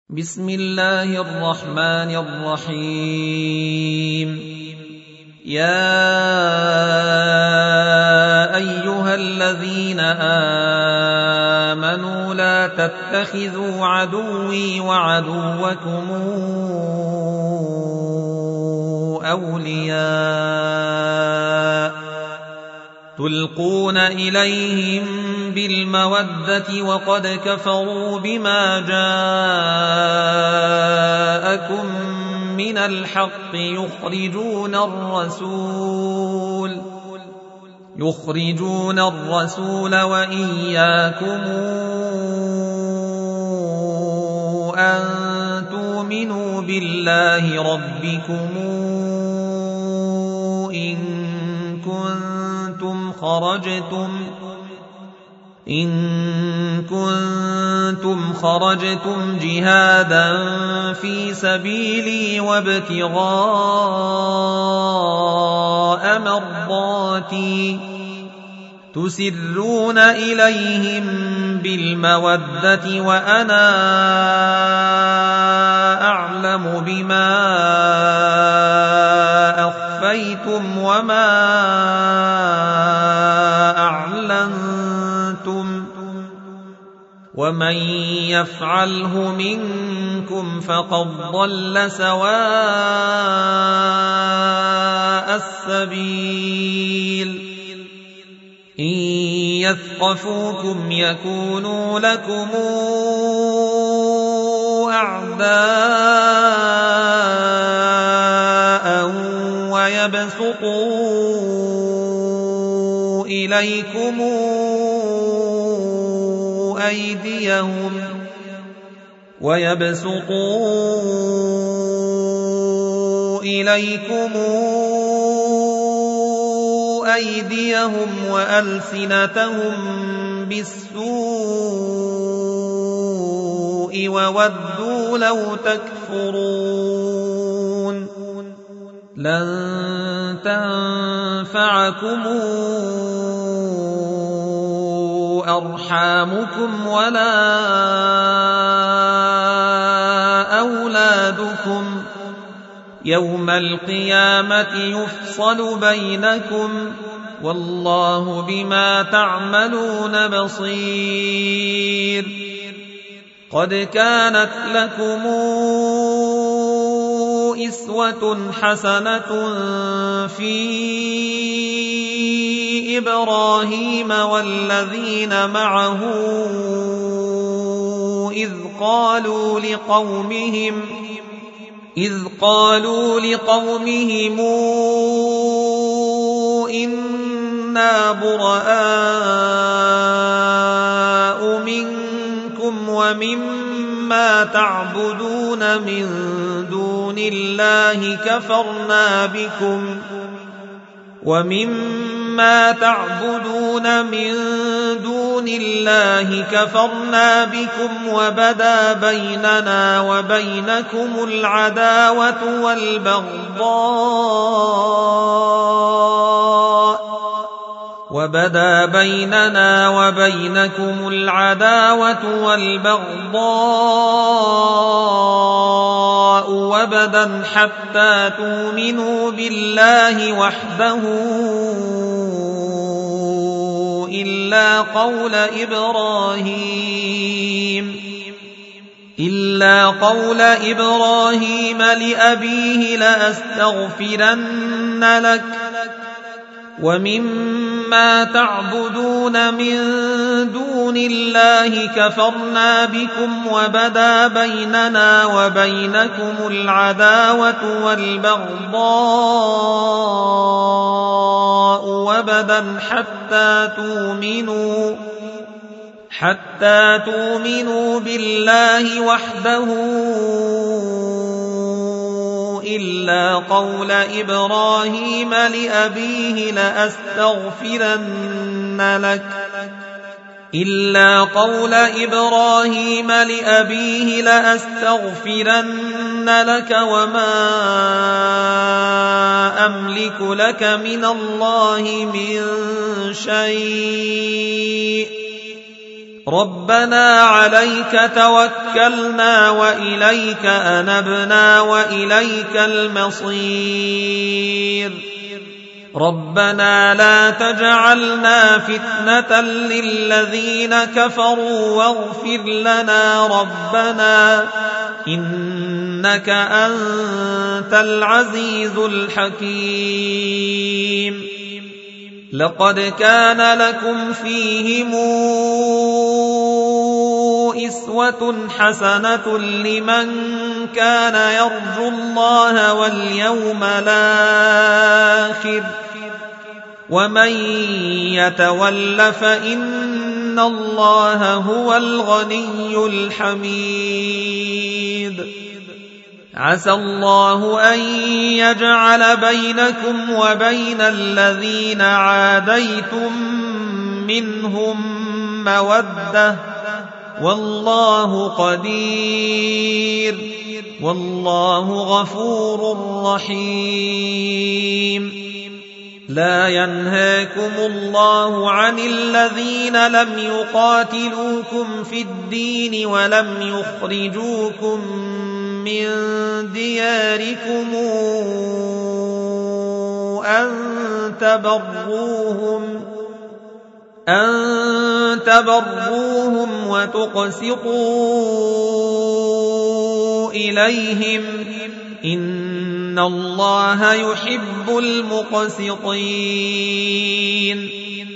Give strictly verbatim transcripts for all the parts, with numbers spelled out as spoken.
بسم الله الرحمن الرحيم. يا أيها الذين آمنوا لا تتخذوا عدوي وعدوكم أولياء تلقون إليهم بالمودة وقد كفروا بما جاءكم من الحق يخرجون الرسول يخرجون الرسول وإياكم أن تؤمنوا بالله ربكم إن كنتم خرجتم إن كنتم خرجتم جهادا في سبيلي وابتغاء مرضاتي تسرون إليهم بالمودة وأنا أعلم بما أخفيتم وما أعلنتم ومن يفعله منكم فقد ضل سواء السبيل. إن يثقفوكم يكونوا لكم أعداء ويبسطوا إليكم أيديهم ويبسطوا إليكم أيديهم وألسنتهم بالسوء وودوا لو تكفرون. لن تنفعكم أرحامكم ولا أولادكم يوم القيامة يفصل بينكم والله بما تعملون بصير. قد كانت لكم أسوة حسنة في إبراهيم والذين معه إذ قالوا لقومهم إذ قالوا لقومهم إنا براء منكم ومما تعبدون من دون الله كفرنا بكم ومما تعبدون من دون الله كفرنا بكم وبدا بيننا وبينكم العداوة والبغضاء وبدا بيننا وبينكم العداوة والبغضاء وبدا حتى تؤمنوا بالله وحده إلا قول إبراهيم إلا قول إبراهيم لأبيه لأستغفرن لك ومما تعبدون من دون الله كفرنا بكم وبدا بيننا وبينكم العداوة والبغضاء وبدا حتى تؤمنوا حتى تؤمنوا بالله وحده إلا قول إبراهيم لأبيه لأستغفرن لك إلا قول إبراهيم لأبيه لأستغفرن لك وما أملك لك من الله من شيء ربنا عليك توكلنا وإليك أنبنا وإليك المصير ربنا لا تجعلنا فتنة للذين كفروا واغفر لنا ربنا إنك أنت العزيز الحكيم لقد كان لكم فيهم أسوة حسنة لمن كان يرجو الله واليوم الآخر ومن يتول فإن الله هو الغني الحميد عسى الله أن يجعل بينكم وبين الذين عاديتم منهم مودة والله قدير والله غفور رحيم لا ينهاكم الله عن الذين لم يقاتلوكم في الدين ولم يخرجوكم من دياركم أن تبروهم أن تبروهم وتقسطوا إليهم إن الله يحب المقسطين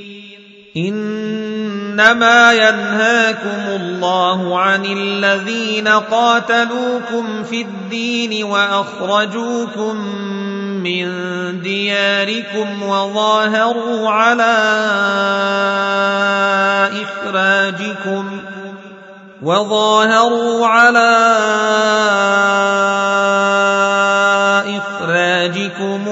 إنما ينهاكم الله عن الذين قاتلوكم في الدين وأخرجوكم من دياركم وظاهروا على إخراجكم وظاهروا على إخراجكم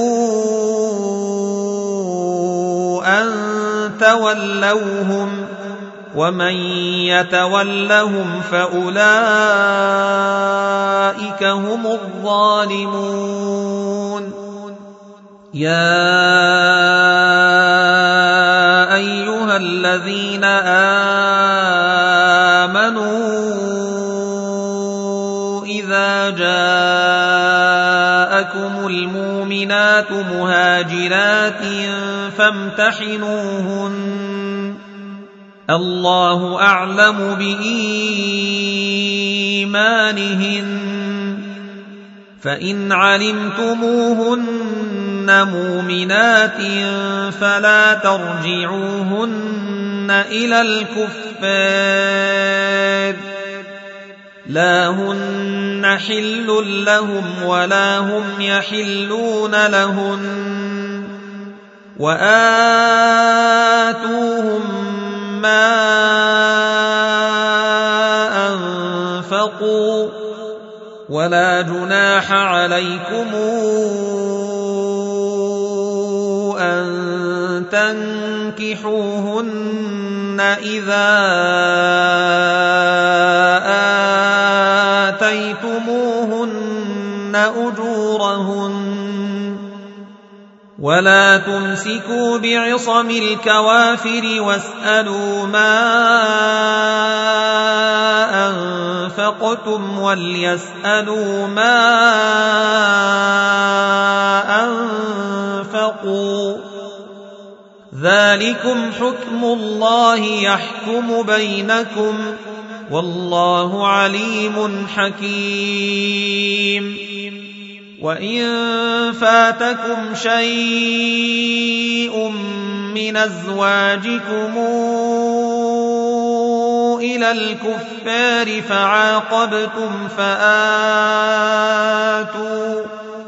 أن تولوهم ومن يتولهم فأولئك هم الظالمون يا أيها الذين آمنوا إذا جاءكم المؤمنات مهاجرات فامتحنوهن الله أعلم بإيمانهن فإن علمتموهن مؤمنات فلا ترجعوهن إلى الكفار لا هن حل لهم ولا هم يحلون لهن وآتوهم ما أنفقوا ولا جناح عليكم أن تنكحوهن إذا آتيتموهن أجورهن ولا تمسكوا بعصم الكوافر واسألوا ما أنفقتم وليسألوا ما أنفقوا ذلكم حكم الله يحكم بينكم والله عليم حكيم وإن فاتكم شيء من أزواجكم إلى الكفار فعاقبتم فآتوا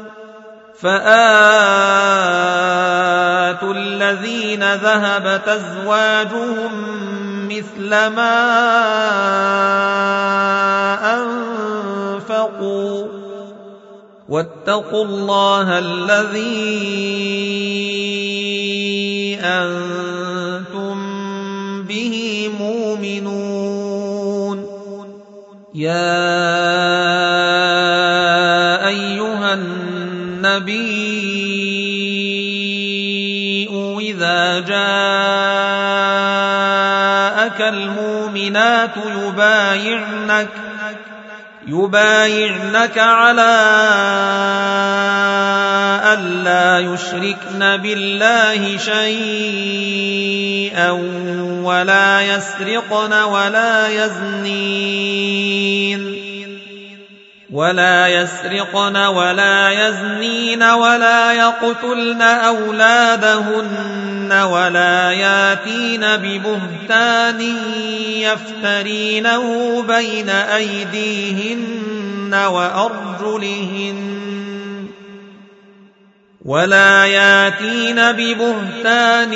فآتوا الذين ذهبت أزواجهم مثل ما أنفقوا واتقوا الله الذي أنتم به مؤمنون يا أيها النبي إذا جاءك المؤمنون يبايعنك على ألا يشركن بالله شيئا ولا يسرقن ولا يزنين ولا يسرقن ولا يزنين ولا يقتلن أولادهن ولا ياتين ببهتان يفترينه بين أيديهن وأرجلهن ولا ياتين ببهتان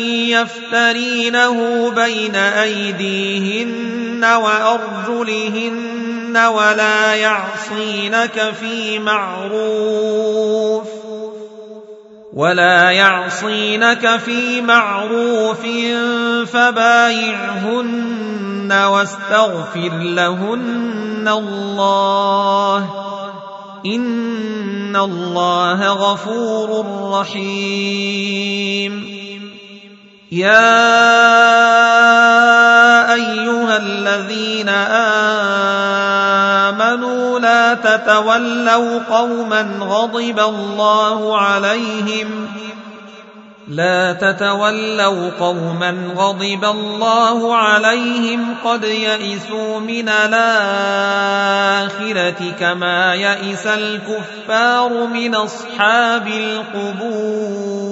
يفترينه بين أيديهن وأرجلهن ولا يعصينك في معروف ولا يعصينك في معروف فبايعهن واستغفر لهن الله إن الله غفور رحيم. يا أيها الذين آمنوا لا تتولوا قوما غضب الله عليهم لا تتولوا قوما غضب الله عليهم قد يئسوا من الآخرة كما يئس الكفار من أصحاب القبور.